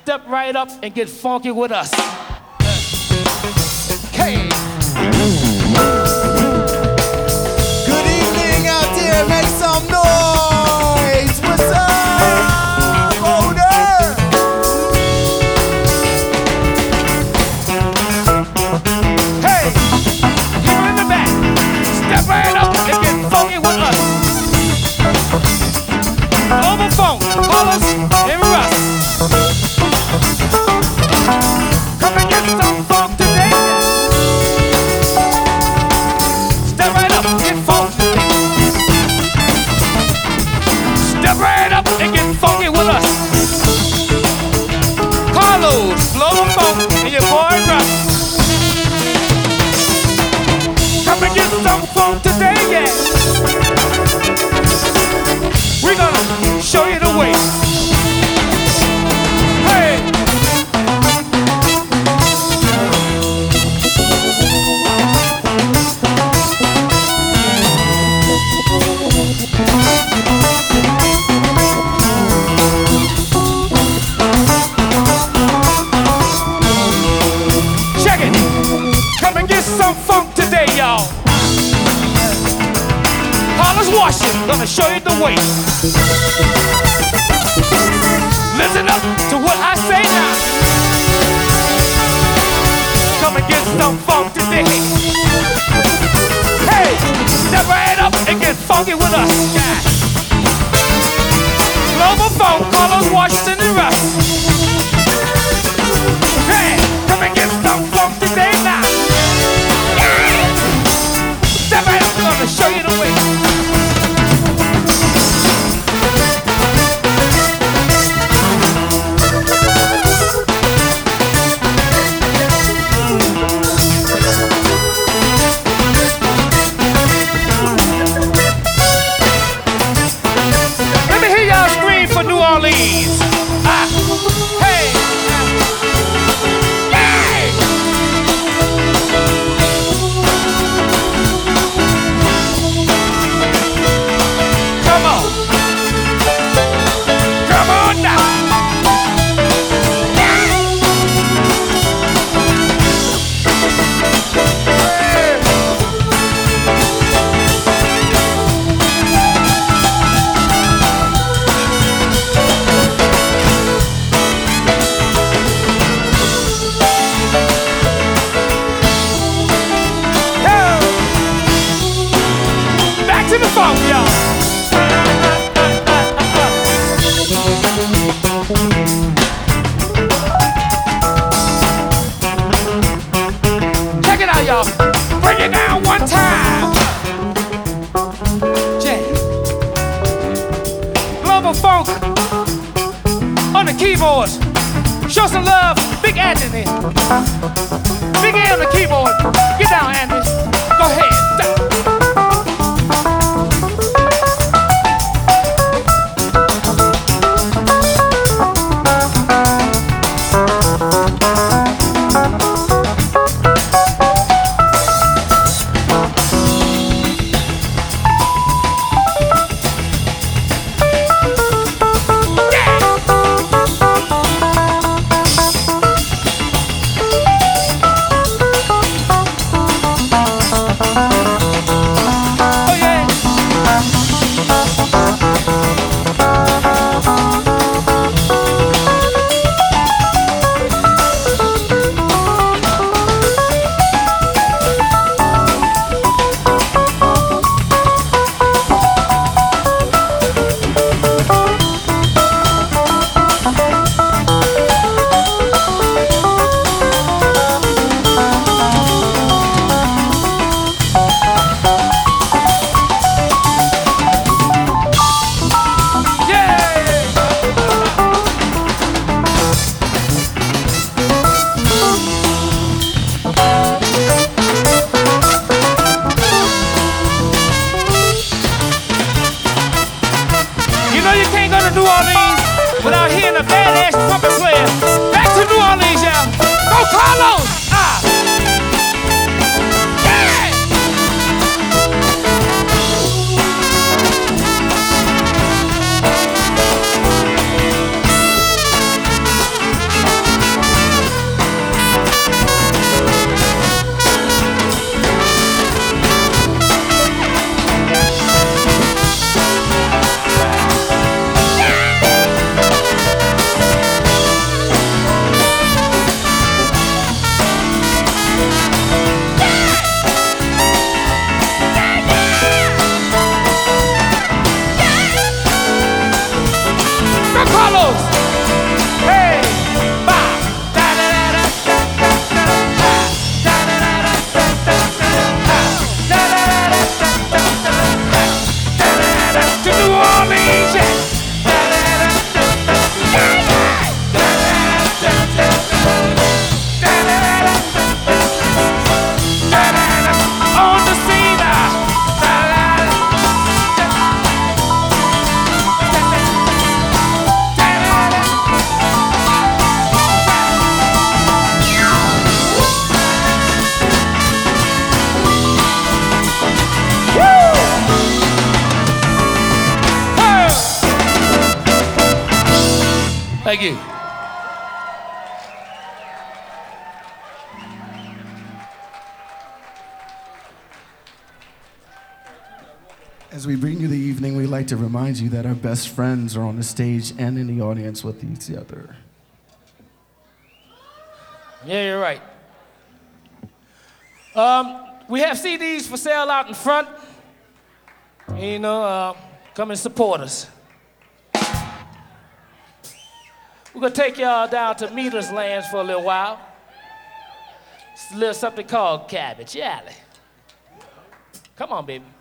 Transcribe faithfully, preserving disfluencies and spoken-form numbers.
Step right up and get funky with us. Hey. Good evening out there, make some noise. What's up, Boulder? Hey, you in the back. Step right up and get funky with us. Global Funk, Hollis, and Russ. Come and get some funk today. Step right up and get funky. Step right up and get funky with us. Carlos, Global Funk, and your boy Russ. Come and get some funk today, yeah. We're gonna show you the way. Hey! Check it! Come and get some funk today, y'all. Hollis Washington, gonna show you the way. Listen up to what I say now. Come and get some funk today. Hey, step right up and get funky with us, guys. Global Funk, Carlos Washington and Russ. Hey, come and get some funk today now. Step right up, I'm gonna show you the way. Let me hear y'all scream for New Orleans. Ah, hey, hey. Come on, come on now. Back to the funk, y'all. Check it out, y'all. Break it down one time. Jam. Global Funk on the keyboards. Show some love, Big Anthony. Big A on the keyboard. Get down, Anthony. Go ahead. Thank you. As we bring you the evening, we'd like to remind you that our best friends are on the stage and in the audience with each other. Yeah, you're right. Um, we have C Ds for sale out in front. And, you know, uh, come and support us. We're gonna take y'all down to Meters Lands for a little while. It's a little something called Cabbage Alley. Come on, baby.